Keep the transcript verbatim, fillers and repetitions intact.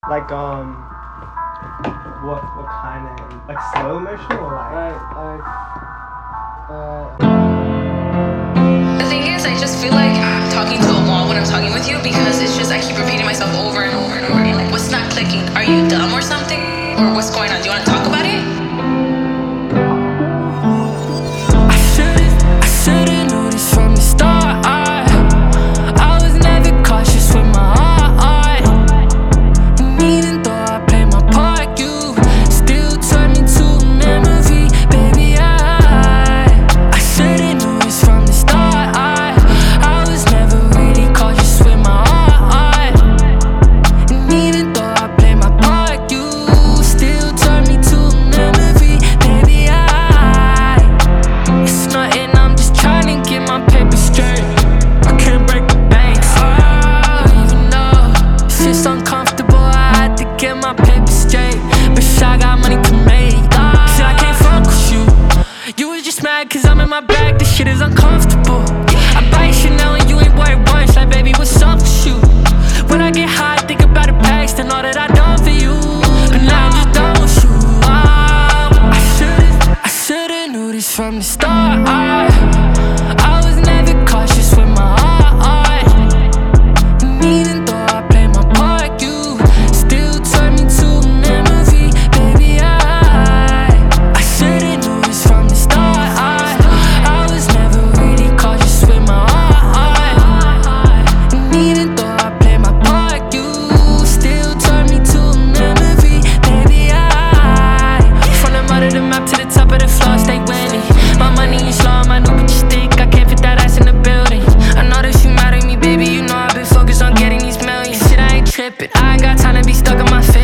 Like, um, what what kind of, like slow motion or like? Like, like, uh. The thing is, I just feel like I'm talking to a wall when I'm talking with you because it's just I keep repeating myself over and over and over again. Like, what's not clicking? Are you dumb or something? Or what's going on? Do you want to talk about it? I should've, I should've knew this from the start. I, I was never cautious with my heart. And even though I played my part, you still turned me to a memory. Baby, I, I should've knew this from the start. I, I was never really cautious with my heart. And even though I played my part, you still turned me to a memory. Baby, I, it's nothing, I'm just trying to get my paper straight. I can't break the banks, oh, even though it's just uncomfortable, I had to get my paper straight. But I got money to make, oh, shit, I can't fuck with you. You was just mad cause I'm in my bag, this shit is uncomfortable. I buy Chanel and you ain't worried once, like baby, what's up with you? When I get high, I think about the past and all that I done for you. But now I'm just done with you, oh, I should've, I should've knew this from the start. I, I was never cautious with my heart. And even though I played my part, you still turned me to a memory. Baby, I, I should've knew this from the start. I, I was never really cautious with my heart. And even though I played my part, you still turned me to a memory. Baby, I, from the mud of the map to the top of the floor, stay winning. My money is slow, my new bitch stick. I can't fit that ass in the building. I know that you mad at me, baby. You know I've been focused on getting these millions. Shit, I ain't tripping. I ain't got time to be stuck in my face.